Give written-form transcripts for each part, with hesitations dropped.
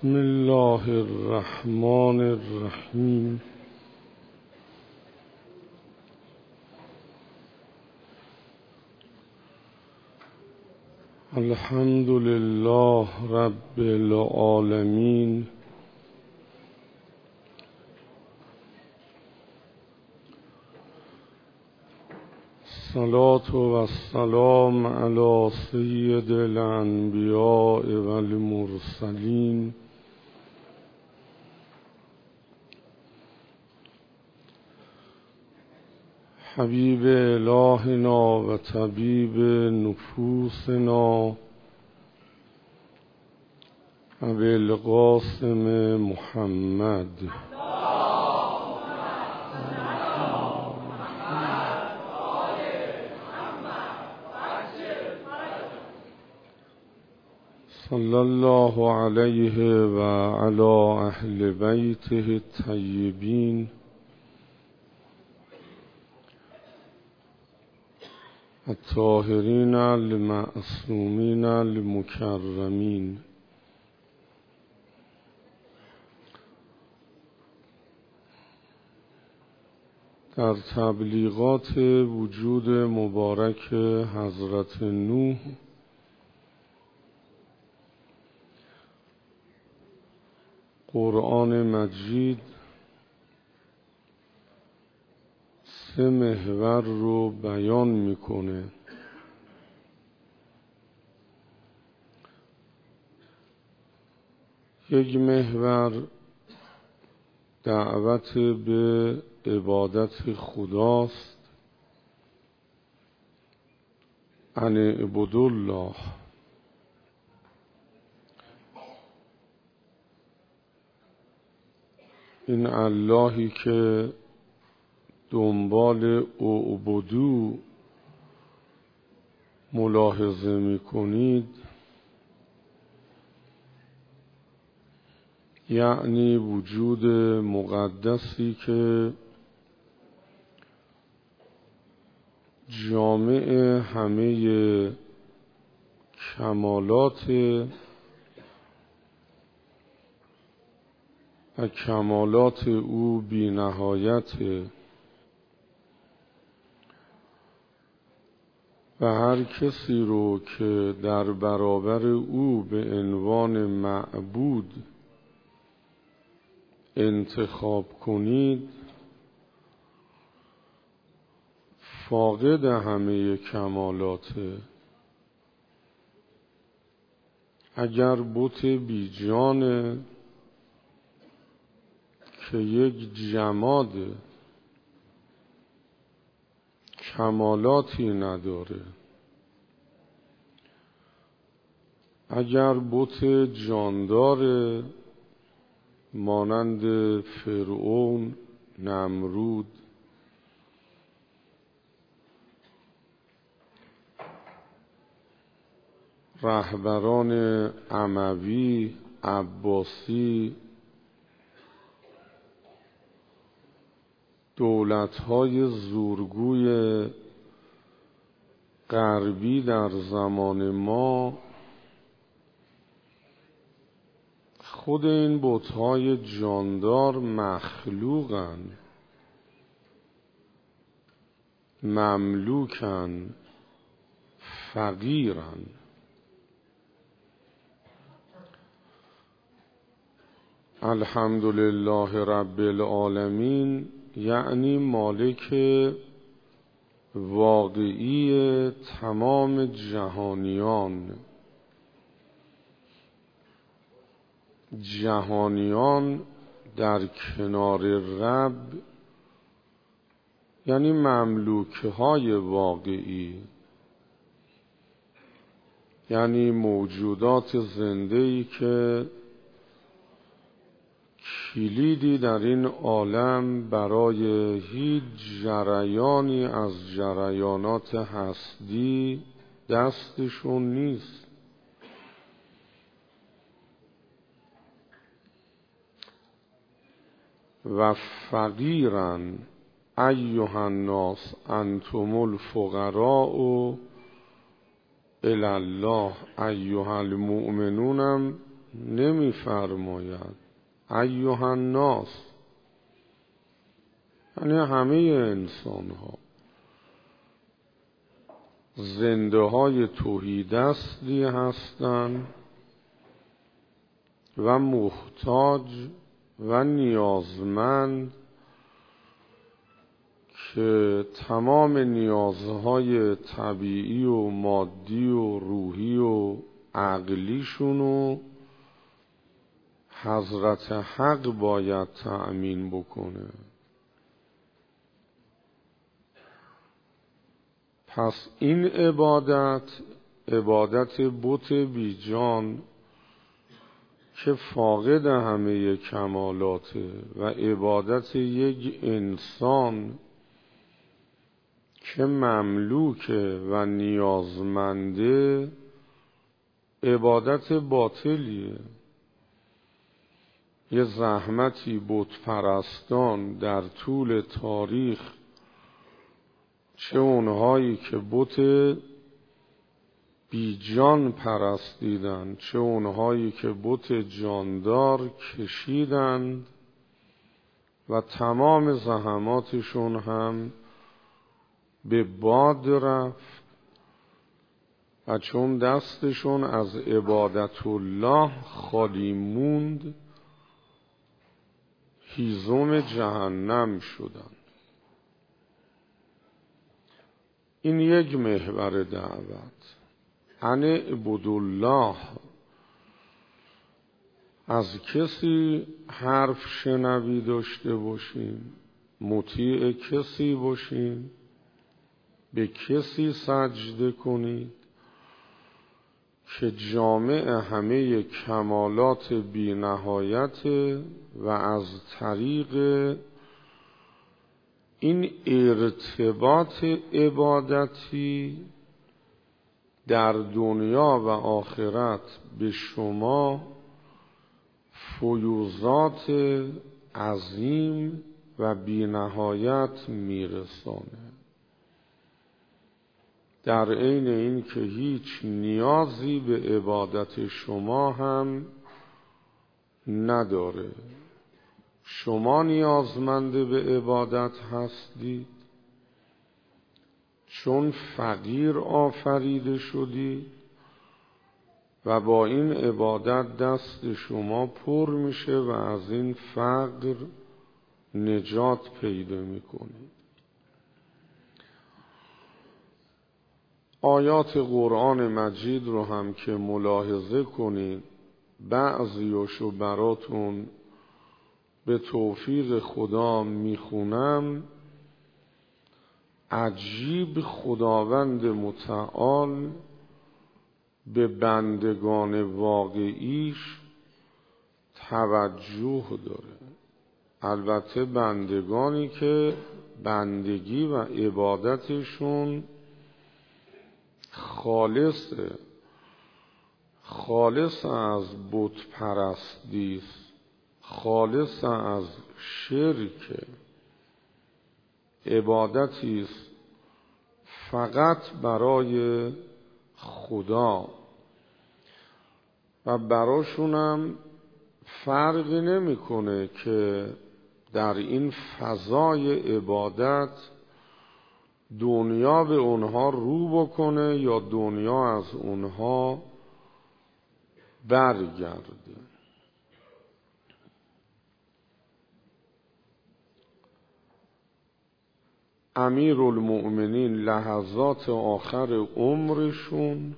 بسم الله الرحمن الرحیم. الحمد لله رب العالمین. الصلاة والسلام علی سید الانبیاء والمرسلین حبیب الهنا و طبیب نفوسنا ابی القاسم محمد صلی الله علیه و علی اهل بیته الطیبین الطاهرین المعصومین المکرمین. در تبلیغات وجود مبارک حضرت نوح قرآن مجید 3 محور رو بیان میکنه. یک محور دعوت به عبادت خداست، ان اعبدوا الله. این اللهی که دنبال اعبدو ملاحظه میکنید یعنی وجود مقدسی که جامع همه کمالات و کمالات او بی نهایت و هر کسی رو که در برابر او به عنوان معبود انتخاب کنید فاقد همه کمالاته. اگر بت بیجانه که یک جماد کمالاتی نداره، اگر بت جاندار مانند فرعون، نمرود، رهبران اموی، عباسی، دولت‌های زورگوی غربی در زمان ما، خود این بت‌های جاندار مخلوقن، مملوکن، فقیرن. الحمدلله رب العالمین یعنی مالک واقعی تمام جهانیان. جهانیان در کنار رب یعنی مملوکه های واقعی، یعنی موجودات زنده‌ای که کلیدی در این عالم برای هیچ جریانی از جریانات هستی دستشون نیست. و فقیرن ایها الناس انتم الفقراء الی الله ایها المؤمنونم نمی‌فرماید ایها الناس، یعنی همه انسان ها زنده های تهیدستی هستند و محتاج و نیازمند که تمام نیازهای طبیعی و مادی و روحی و عقلیشونو حضرت حق باید تأمین بکنه. پس این عبادت بت بیجان که فاقد همه کمالاته و عبادت یک انسان که مملوکه و نیازمنده عبادت باطلیه. یه زحمتی بت پرستان در طول تاریخ، چه اونهایی که بت بیجان پرستیدن چه اونهایی که بت جاندار کشیدند و تمام زحماتشون هم به باد رفت و چون دستشون از عبادت الله خالی موند هیزم جهنم شدند. این یک محور دعوت. ان اعبدوا الله. از کسی حرف شنوی داشته باشیم، مطیع کسی باشیم، به کسی سجده کنید که جامع همه کمالات بی نهایت و از طریق این ارتباط عبادتی در دنیا و آخرت به شما فیوضات عظیم و بی نهایت میرسانه، در عین این که هیچ نیازی به عبادت شما هم نداره. شما نیازمند به عبادت هستید چون فقیر آفریده شدید و با این عبادت دست شما پر میشه و از این فقر نجات پیدا میکنید. آیات قرآن مجید رو هم که ملاحظه کنید، بعضیاشو براتون به توفیق خدا میخونم. عجیب خداوند متعال به بندگان واقعیش توجه داره. البته بندگانی که بندگی و عبادتشون خالص از بت پرستی است، خالص از شرک، عبادتی است فقط برای خدا و براشونم فرقی نمیکنه که در این فضای عبادت دنیا به اونها رو بکنه یا دنیا از اونها برگرده. امیرالمؤمنین لحظات آخر عمرشون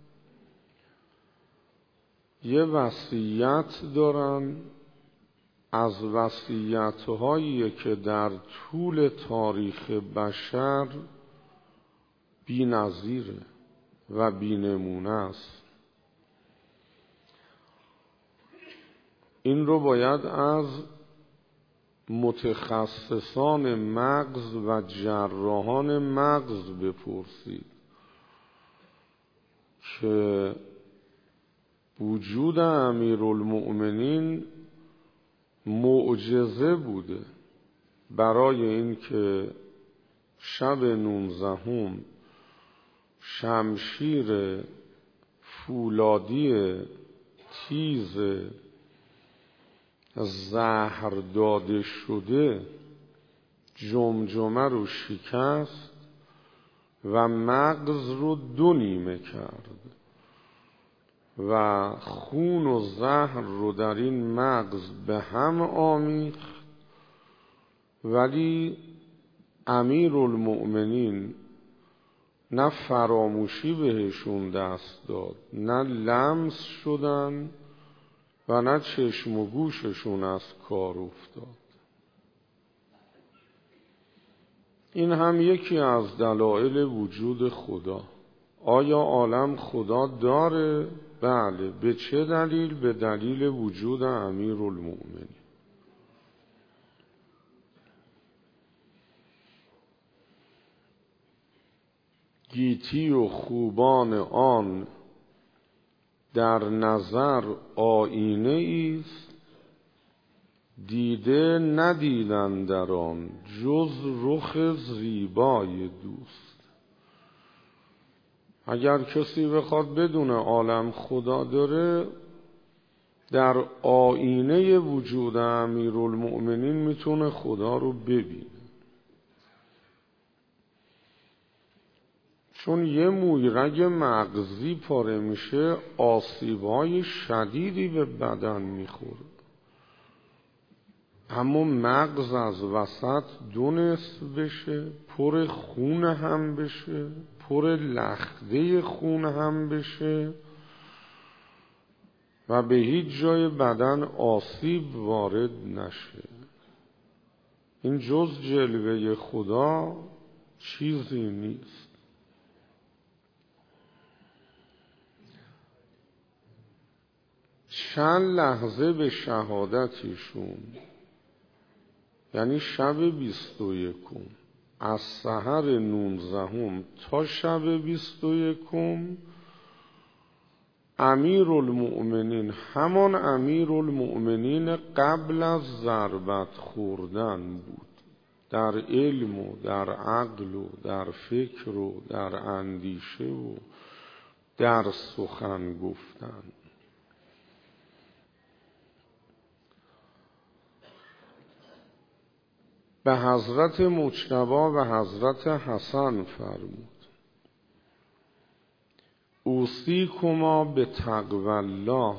یه وصیت دارن از وصیت‌هایی که در طول تاریخ بشر بی‌نظیره و بی‌نمونه است. این رو باید از متخصصان مغز و جراحان مغز بپرسید که وجود امیرالمؤمنین معجزه بوده برای اینکه شب 19 شمشیر فولادی تیز زهر داده شده جمجمه رو شکست و مغز رو دو نیمه کرد و خون و زهر رو در این مغز به هم آمیخت. ولی امیرالمؤمنین نه فراموشی بهشون دست داد، نه لمس شدن و نه چشم و گوششون از کار افتاد. این هم یکی از دلایل وجود خدا. آیا عالم خدا داره؟ بله. به چه دلیل؟ به دلیل وجود امیرالمؤمنین. گیتی و خوبان آن در نظر آینه است، دیده ندیدن در آن جز رخ زیبای دوست. اگر کسی بخواد بدونه عالم خدا داره، در آینه وجود امیرالمؤمنین میتونه خدا رو ببینه. چون یه مویرگ مغزی پاره میشه، آسیب‌های شدیدی به بدن میخوره. اما مغز از وسط دو نصف بشه، پر خون هم بشه، پر لخته خون هم بشه و به هیچ جای بدن آسیب وارد نشه. این جز جلوه خدا چیزی نیست. چند لحظه به شهادتشون، یعنی شب 21 از سحر 19 تا شب 21 امیرالمؤمنین همان امیرالمؤمنین قبل از ضربت خوردن بود، در علم و در عقل و در فکر و در اندیشه و در سخن گفتن. به حضرت مجتبی و حضرت حسن فرمود: اوصیکما به تقوی الله.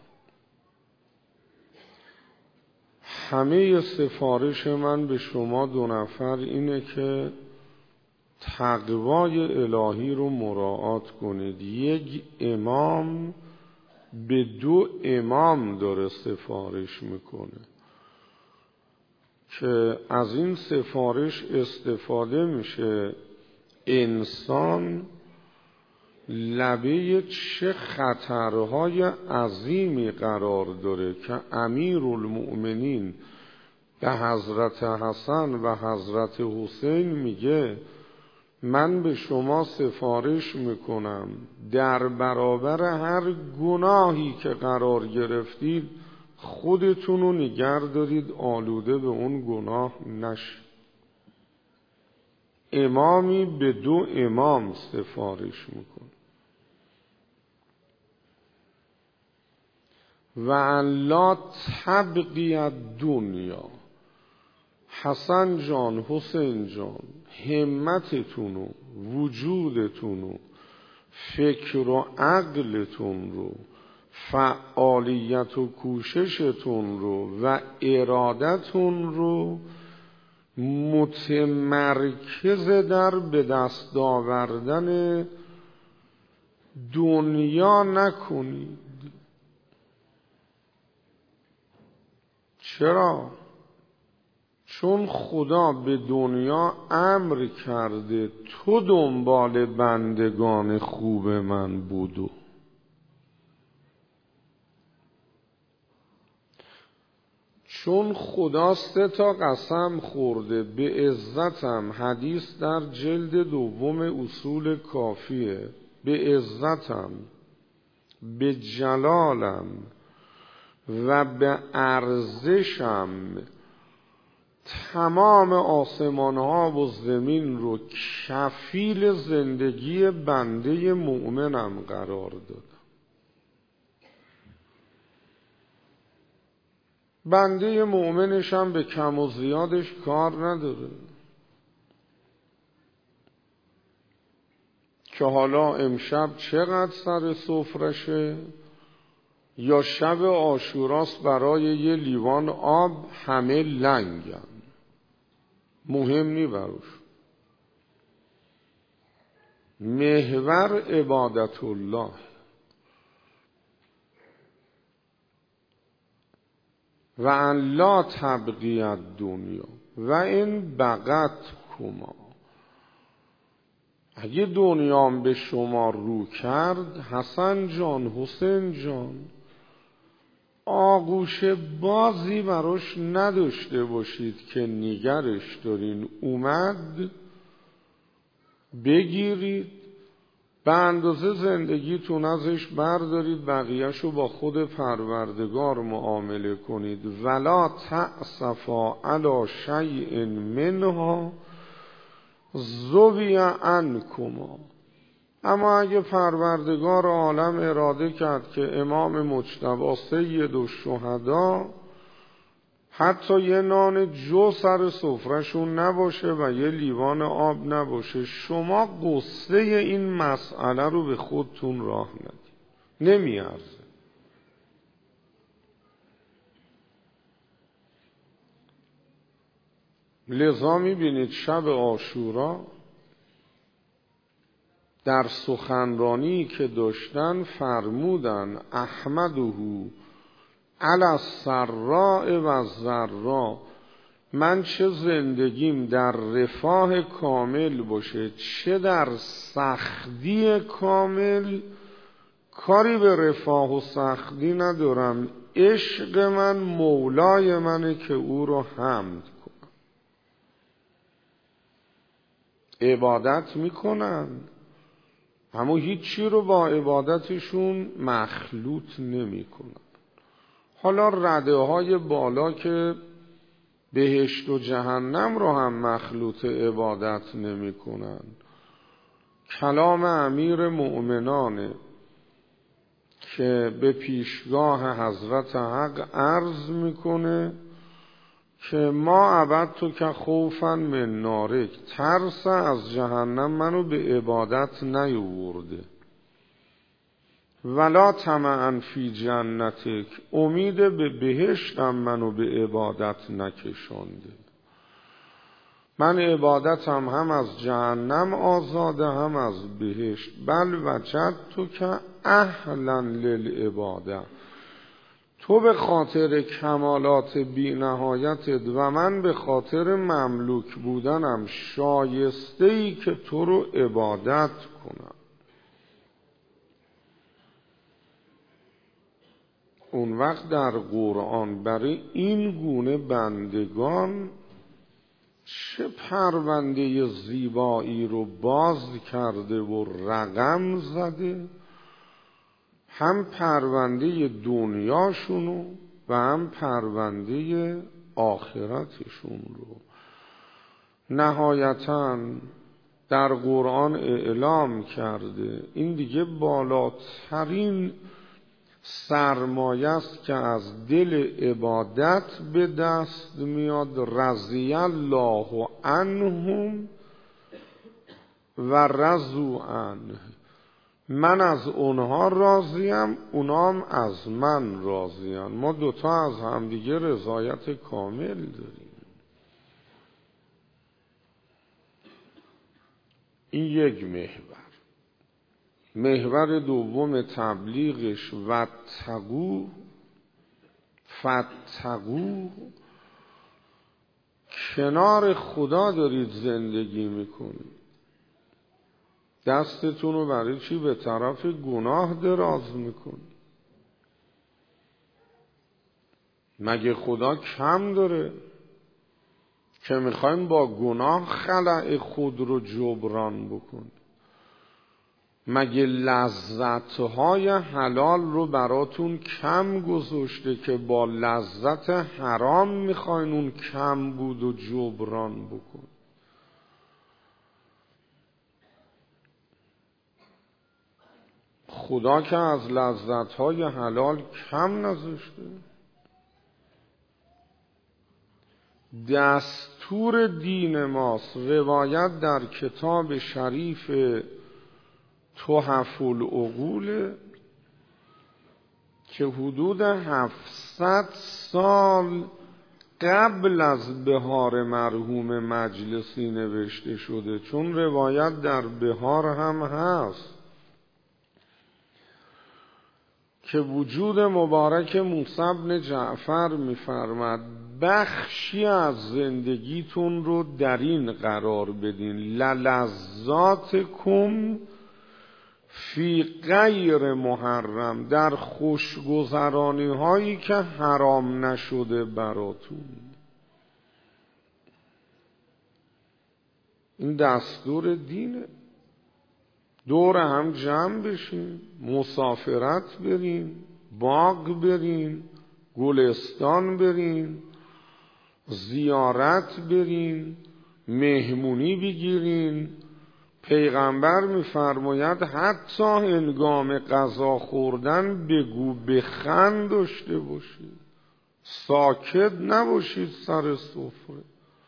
همه سفارش من به شما دو نفر اینه که تقوای الهی رو مراعات کنید. یک امام به دو امام داره سفارش میکنه که از این سفارش استفاده میشه انسان لبه چه خطرهای عظیمی قرار داره که امیرالمؤمنین به حضرت حسن و حضرت حسین میگه من به شما سفارش میکنم در برابر هر گناهی که قرار گرفتید خودتون رو نگه دارید آلوده به اون گناه نشید. امامی به دو امام سفارش میکنه. و الا تبقی دنیا. حسن جان، حسین جان، همتتون و وجودتون و فکر و عقلتون رو، فعالیت و کوششتون رو و ارادتون رو متمرکز در به دست آوردن دنیا نکنید. چرا؟ چون خدا به دنیا امر کرده تو دنبال بندگان خوب من بودو. چون خدا 3 قسم خورده به عزتم، حدیث در جلد 2 اصول کافیه، به عزتم، به جلالم و به ارزشم تمام آسمان ها و زمین رو کفیل زندگی بنده مؤمنم قرار داد. بنده مؤمنش هم به کم و زیادش کار نداره که حالا امشب چقدر سر سفرشه یا شب عاشوراست برای یه لیوان آب همه لنگن، مهم نی براش. محور عبادت الله. و ان لا تبغی الدنیا و این بغت کما. اگه دنیام به شما رو کرد حسن جان، حسین جان، آغوش بازی براش نداشته باشید که نگرش دارین. اومد بگیرید، به اندازه زندگیتون ازش بردارید، بقیهشو با خود پروردگار معامله کنید. ولا تأسفا علی شیء منها ذوی عنکما. اما اگه پروردگار عالم اراده کرد که امام مجتبی سید الشهدا حتی یه نان جو سر سفرهشون نباشه و یه لیوان آب نباشه، شما قصه این مسئله رو به خودتون راه ندید، نمیارزه. لذا میبینید شب عاشورا در سخنرانی که داشتن فرمودن احمده علی السراء و الضراء. من چه زندگیم در رفاه کامل باشه چه در سختی کامل، کاری به رفاه و سختی ندارم. عشق من مولای منه که او رو حمد کنم. عبادت میکنن اما هیچی رو با عبادتشون مخلوط نمیکنن. حالا رده های بالا که بهشت و جهنم رو هم مخلوط عبادت نمی کنن. کلام امیر مؤمنانه که به پیشگاه حضرت حق عرض میکنه که ما عبدت که خوفا من نارک، ترس از جهنم منو به عبادت نیاورده. ولا طمعا فی جنتک، امید به بهشتم منو به عبادت نکشانده. من عبادتم هم از جهنم آزاده هم از بهشت. بل وجدتک اهلا للعباده، تو به خاطر کمالات بی نهایتت و من به خاطر مملوک بودنم شایسته‌ای که تو رو عبادت کنم. اون وقت در قرآن برای این گونه بندگان چه پرونده زیبایی رو باز کرده و رقم زده، هم پرونده دنیاشونو و هم پرونده آخرتشون رو. نهایتاً در قرآن اعلام کرده این دیگه بالاترین سرمایه است که از دل عبادت به دست میاد. رضی الله عنهم و رضوا عنه، من از اونها راضیم اونام از من راضیان. ما دوتا از همدیگه رضایت کامل داریم. این یک محور. محور دوم تبلیغش واتقوا فاتقوا، کنار خدا دارید زندگی میکنید، دستتون رو برای چی به طرف گناه دراز میکنید؟ مگه خدا کم داره که میخوایم با گناه خلأ خود رو جبران بکنید؟ مگه لذتهای حلال رو براتون کم گذاشته که با لذت حرام میخواین اون کم بود و جبران بکن؟ خدا که از لذتهای حلال کم نذاشته. دستور دین ماست. روایت در کتاب شریف تحف العقول که حدود 700 سال قبل از بهار مرحوم مجلسی نوشته شده، چون روایت در بهار هم هست که وجود مبارک موسی بن جعفر می‌فرماد بخشی از زندگیتون رو در این قرار بدین، للذاتکم فی غیر محرم، در خوشگذرانی هایی که حرام نشده براتون. این دستور دینه. دور هم جمع بشین، مسافرت برین، باغ برین، گلستان برین، زیارت برین، مهمونی بگیرین. پیغمبر می‌فرماید حتی هنگام غذا خوردن بگو بخند داشته باشید، ساکت نباشید سر سفره،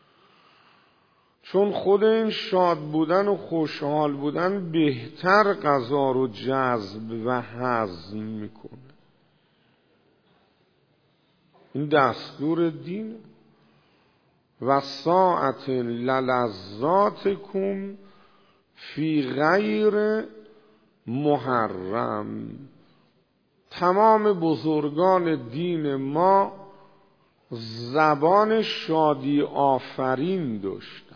چون خود این شاد بودن و خوشحال بودن بهتر غذا رو جذب و هضم میکنه. این دستور دین. و ساعت للذاتکم فی غیر محرم. تمام بزرگان دین ما زبان شادی آفرین داشتند.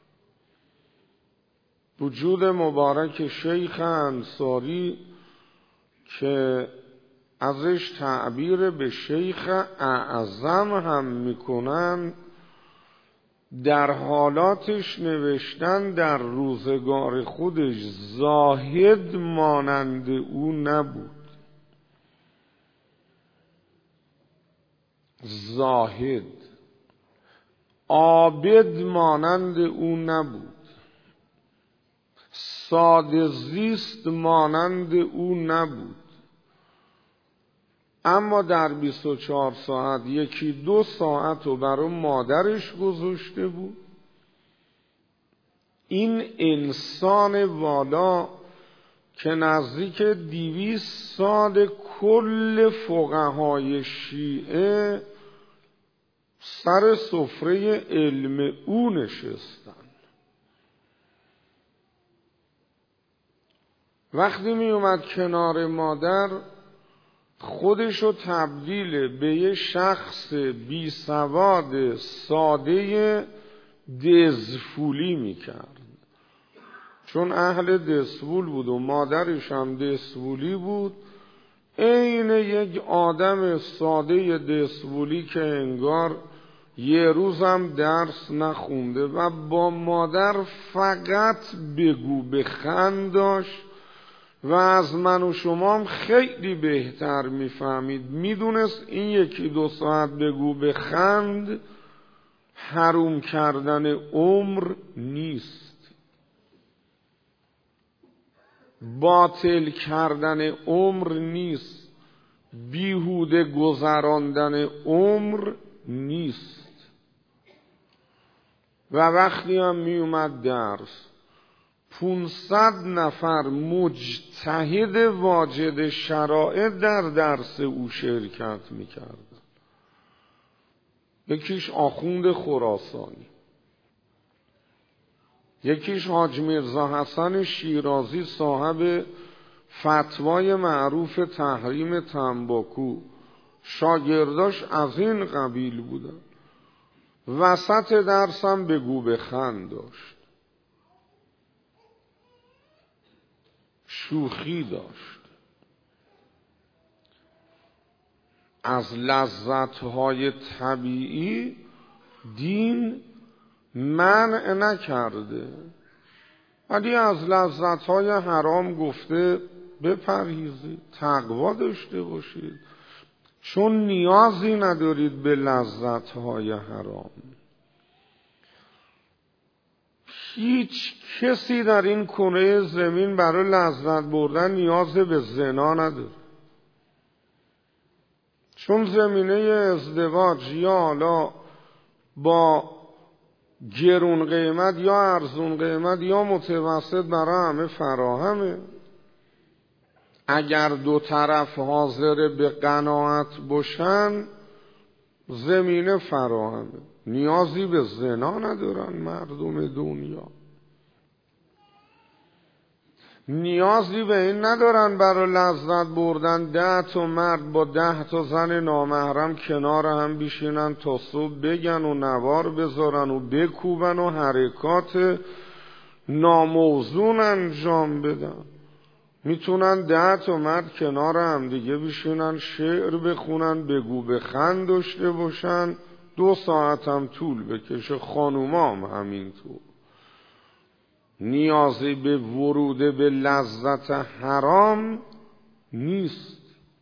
وجود مبارک شیخ انصاری که ازش تعبیر به شیخ اعظم هم میکنن، در حالاتش نوشتن در روزگار خودش زاهد مانند او نبود. زاهد عابد مانند او نبود، ساده زیست مانند او نبود. اما در 24 ساعت 1-2 ساعت رو برای مادرش گذاشته بود. این انسان والا که نزدیک 200 سال کل فقهای شیعه سر سفره علم او نشستن، وقتی می اومد کنار مادر خودشو تبدیل به یه شخص بی سواد ساده دزفولی میکرد، چون اهل دزفول بود و مادرش هم دزفولی بود. عین یک آدم ساده دزفولی که انگار یه روزم درس نخونده و با مادر فقط بگو بخند داشت و از من و شما هم خیلی بهتر میفهمید. میدونست این 1-2 ساعت بگو بخند حروم کردن عمر نیست، باطل کردن عمر نیست، بیهوده گذراندن عمر نیست. و وقتی هم می اومد درس 500 نفر مجتهد واجد شرائع در درس او شرکت میکردن. یکیش آخوند خراسانی، یکیش حاج میرزا حسن شیرازی صاحب فتوای معروف تحریم تنباکو، شاگرداش از این قبیل بودن. وسط درسم بگو بخند داشت، شوخی داشت، از لذت‌های طبیعی دین منع نکرده، ولی از لذت‌های حرام گفته بپرهیزید، تقوا داشته باشید، چون نیازی ندارید به لذت‌های حرام. هیچ کسی در این کره زمین برای لذت بردن نیاز به زنا نداره، چون زمینه ازدواج یا حالا با گرون قیمت یا ارزون قیمت یا متوسط برای همه فراهمه. اگر دو طرف حاضر به قناعت باشن زمینه فراهمه. نیازی به زنا ندارن مردم دنیا، نیازی به این ندارن برای لذت بردن 10 تا مرد با 10 تا زن نامحرم کنار هم بشینن تا صبح بگن و نوار بذارن و بکوبن و حرکات ناموزون انجام بدن. میتونن 10 تا مرد کنار هم دیگه بشینن شعر بخونن، بگو بخند داشته باشن، 2 ساعت هم طول بکشه. خانومام همینطور. نیازی به ورود به لذت حرام نیست.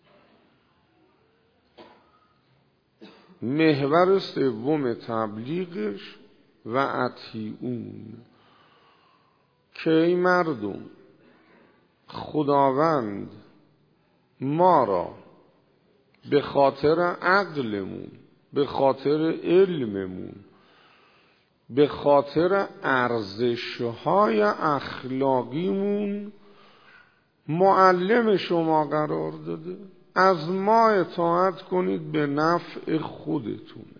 محور سوم تبلیغش و اطیعون که ای مردم خداوند ما را به خاطر عقلمون، به خاطر علممون، به خاطر ارزش‌های اخلاقیمون معلم شما قرار داده. از ما اطاعت کنید به نفع خودتونه.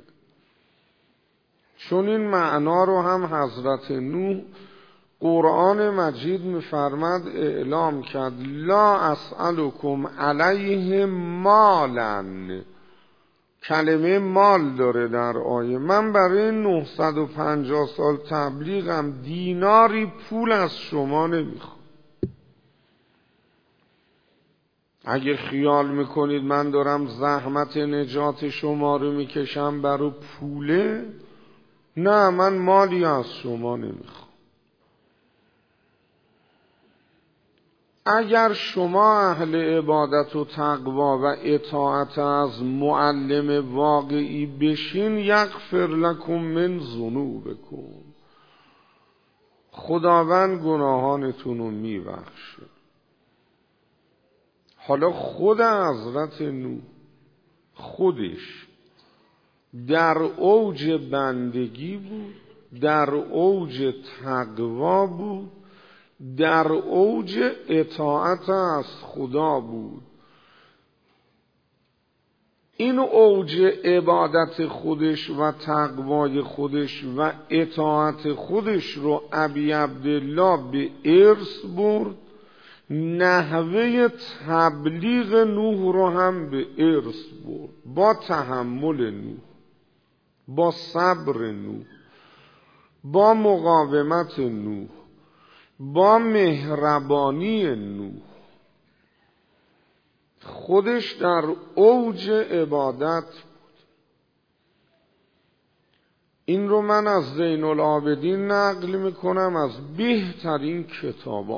چون این معنا رو هم حضرت نوح قرآن مجید می‌فرماد اعلام کرد لا اسألکم علیه مالا. کلمه مال داره در آیه. من برای 950 سال تبلیغم دیناری پول از شما نمیخوام. اگه خیال میکنید من دارم زحمت نجات شما رو میکشم برای پوله، نه، من مالی از شما نمیخوام. اگر شما اهل عبادت و تقوا و اطاعت از معلم واقعی بشین یغفر لکم من ذنوبکم، خداوند گناهانتون رو میبخشه. حالا خود حضرت نوح خودش در اوج بندگی بود، در اوج تقوا بود، در اوج اطاعت از خدا بود. این اوج عبادت خودش و تقوای خودش و اطاعت خودش رو ابی عبدالله به ارث برد، نحوه تبلیغ نوح رو هم به ارث برد. با تحمل نوح، با صبر نوح، با مقاومت نوح، با مهربانی نوح، خودش در اوج عبادت بود. این رو من از زین العابدین نقل میکنم، از بهترین کتابان.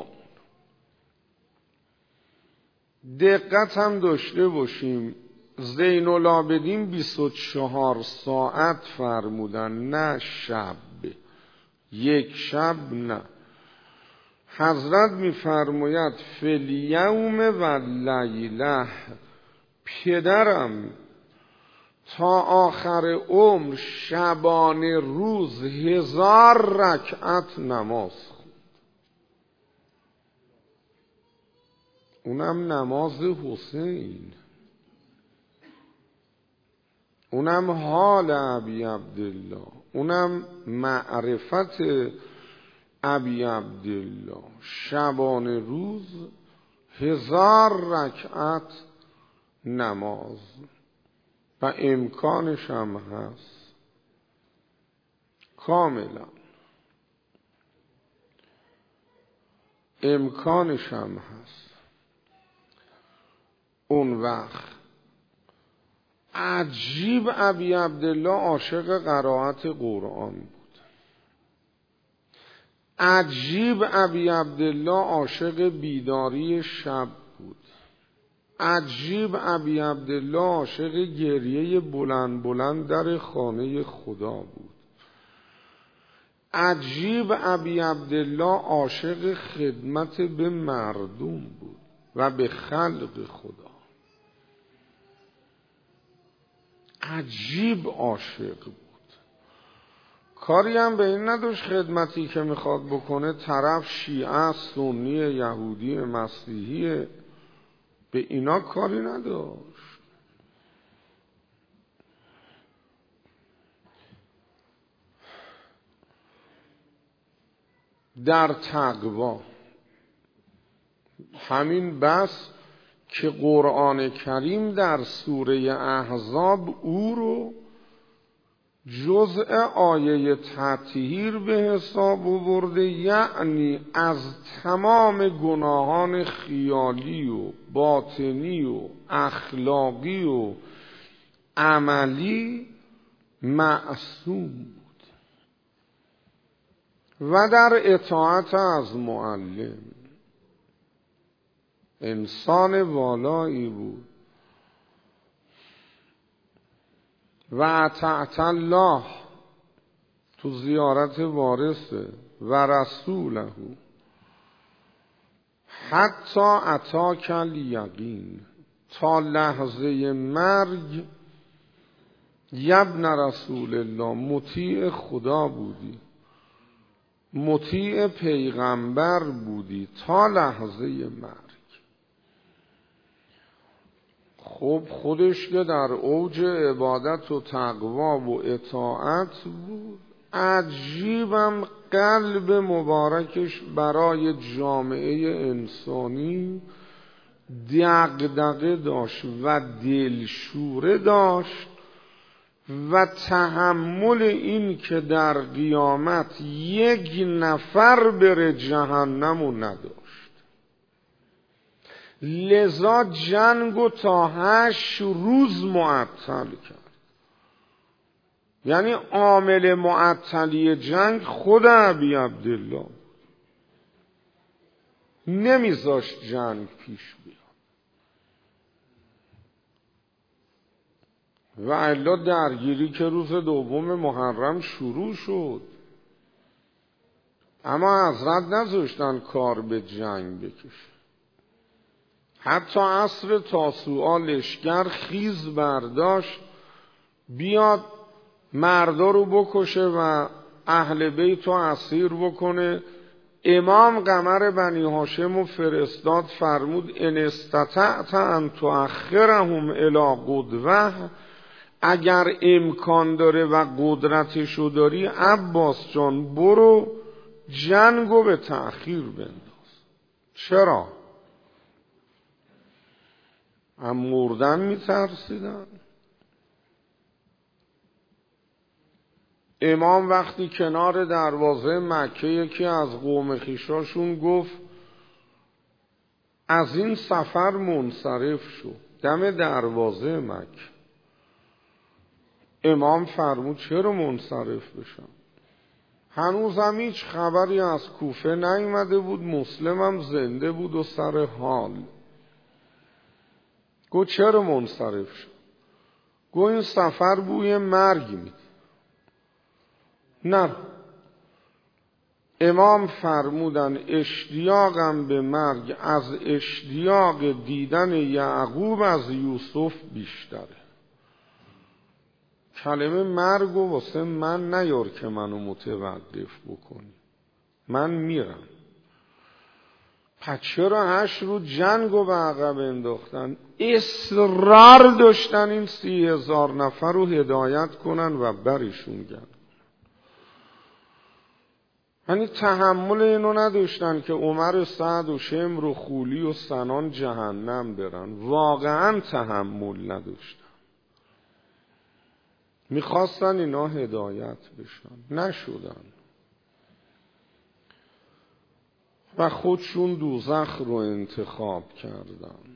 دقت هم داشته باشیم زین العابدین 24 ساعت فرمودن، نه شب، یک شب نه. حضرت می‌فرماید فی الیوم و لیله، پدرم تا آخر عمر شبانه روز 1000 رکعت نماز خوند. اونم نماز حسین، اونم حال ابی عبدالله، اونم معرفت ابی عبدالله. شبانه روز 1000 رکعت نماز و امکانش هم هست کاملا، امکانش هم هست. اون وقت عجیب ابی عبدالله عاشق قرائت قرآن بود. عجیب ابی عبدالله عاشق بیداری شب بود. عجیب ابی عبدالله عاشق گریه بلند بلند در خانه خدا بود. عجیب ابی عبدالله عاشق خدمت به مردم بود و به خلق خدا. عجیب عاشق بود. کاری هم به این نداشت خدمتی که میخواد بکنه طرف شیعه، سنی، یهودی، مسیحی، به اینا کاری نداشت. در تقوا همین بس که قرآن کریم در سوره احزاب او رو جزء آیه تطهیر به حساب آورده، یعنی از تمام گناهان خیالی و باطنی و اخلاقی و عملی معصوم بود و در اطاعت از معلم انسان والایی بود. و اطعت الله تو زیارت وارثه و رسوله حتی اتاک الیقین، تا لحظه مرگ یبن رسول الله مطیع خدا بودی، مطیع پیغمبر بودی تا لحظه مرگ. خب خودش که در اوج عبادت و تقوا و اطاعت بود، عجیبم قلب مبارکش برای جامعه انسانی دغدغه داشت و دلشوره داشت و تحمل این که در قیامت یک نفر بره جهنمو نداشت. لذا جنگو تا 8 روز معطل کرد. یعنی عامل معطلی جنگ خود ابی عبدالله نمیذاشت جنگ پیش بیاد و الا درگیری که روز 2 محرم شروع شد، اما حضرت نذاشتن کار به جنگ بکشه. حتی عصر تاسوعا لشکر خیز برداشت بیاد مردا رو بکشه و اهل بیت رو اسیر بکنه. امام قمر بنی هاشم رو فرستاد، فرمود ان استطعت ان تؤخرهم الی قدوه، اگر امکان داره و قدرتشو داری عباس جان برو جنگو به تأخیر بنداز. چرا؟ هم مردن میترسیدن. امام وقتی کنار دروازه مکه یکی از قوم خویشاشون گفت از این سفر منصرف شو، دم دروازه مکه. امام فرمود چرا منصرف بشم؟ هنوزم هیچ خبری از کوفه نیامده بود، مسلمم زنده بود و سر حال. گو چرا منصرف شد؟ گو این سفر بوی مرگ میده. نه، امام فرمودن اشتیاقم به مرگ از اشتیاق دیدن یعقوب از یوسف بیشتره. کلمه مرگو واسه من نیار که منو متوقف بکنی، من میرم. پس چرا 8 روز جنگو به عقب انداختن؟ اصرار داشتن این 30,000 نفر رو هدایت کنن و برشون گردن. یعنی تحمل اینو نداشتن که عمر، سعد و شمر و خولی و سنان جهنم برن. واقعا تحمل نداشتن. میخواستن اینا هدایت بشن، نشدن و خودشون دوزخ رو انتخاب کردن.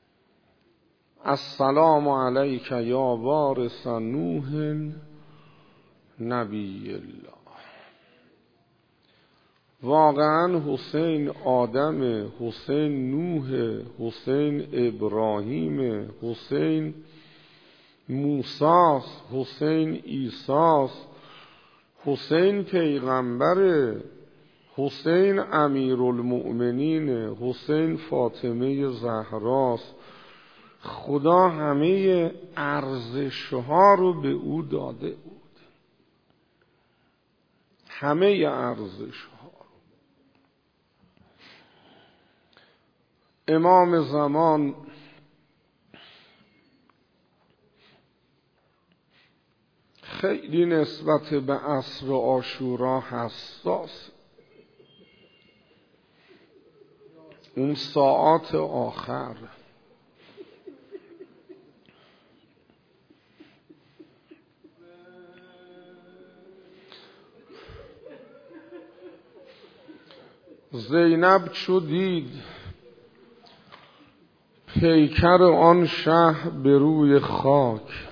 السلام علیک یا وارث نوح نبی الله. واقعا حسین آدم، حسین نوح، حسین ابراهیم، حسین موسی، حسین عیسی، حسین پیغمبر، حسین امیرالمؤمنین، حسین فاطمه زهراست. خدا همه ارزش‌ها رو به او داده بود. همه ارزش ها. امام زمان خیلی نسبت به عصر عاشورا حساس. اون ساعات آخر زینب چو دید پیکر آن شه به روی خاک،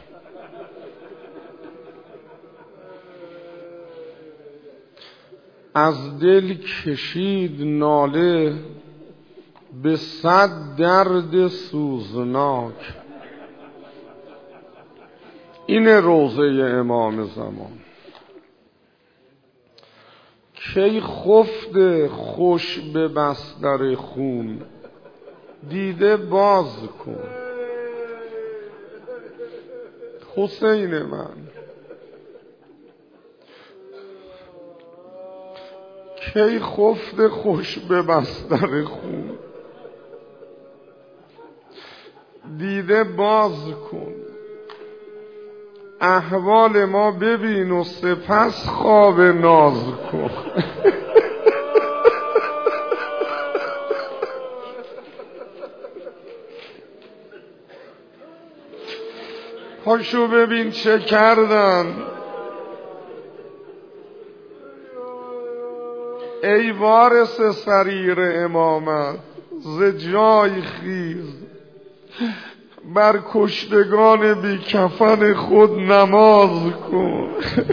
از دل کشید ناله به 100 درد سوزناک. این روضه امام زمان. کی خفته خوش به بستر خون، دیده باز کن حسین من. کی خفته خوش به بستر خون، دیده باز کن. احوال ما ببین و سپس خواب ناز کن. پاشو ببین چه کردن. ای وارث سریر امامت ز جای خیز، بر کشتگان بی کفن خود نماز کن.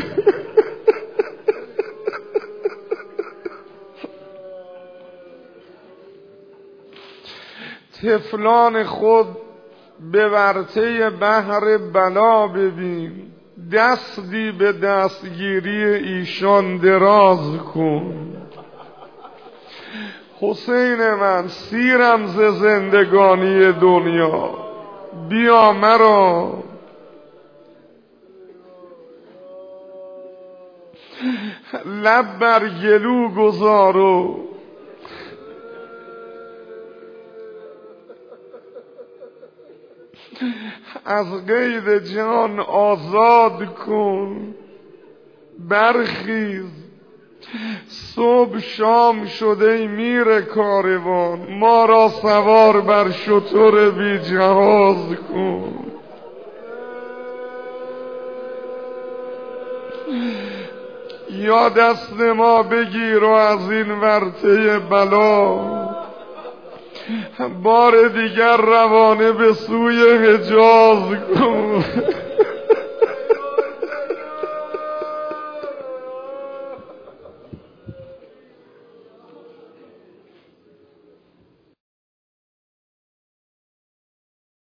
طفلان خود به ورطه بحر بلا ببین، دستی به دستگیری ایشان دراز کن. حسین من سیرم ز زندگانی دنیا، بیا مرا لب بر گلو گذار و از قید جان آزاد کن. برخیز صبح شام شده میر کاروان، ما را سوار بر شتر بی جهاز کن. یا دست ما بگیر و از این ورطه بلا، بار دیگر روانه به سوی حجاز کن.